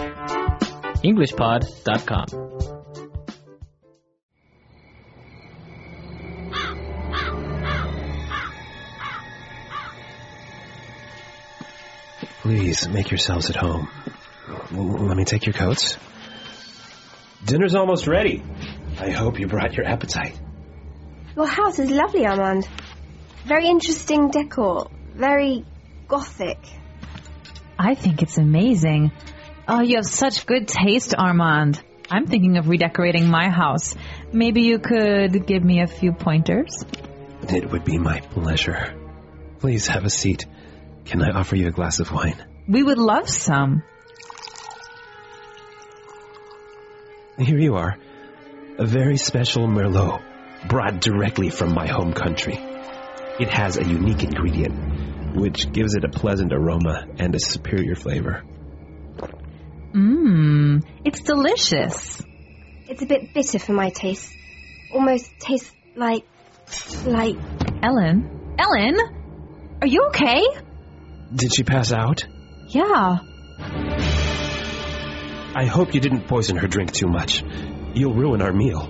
EnglishPod.com. Please, make yourselves at home. Let me take your coats. Dinner's almost ready. I hope you brought your appetite. Your house is lovely, Armand. Very interesting decor. Very Gothic. I think it's amazing. Oh, you have such good taste, Armand. I'm thinking of redecorating my house. Maybe you could give me a few pointers? It would be my pleasure. Please have a seat. Can I offer you a glass of wine? We would love some. Here you are. A very special Merlot, brought directly from my home country. It has a unique ingredient, which gives it a pleasant aroma and a superior flavor. It's delicious. It's a bit bitter for my taste. Almost tastes like... Ellen? Ellen? Are you okay? Did she pass out? Yeah. I hope you didn't poison her drink too much. You'll ruin our meal.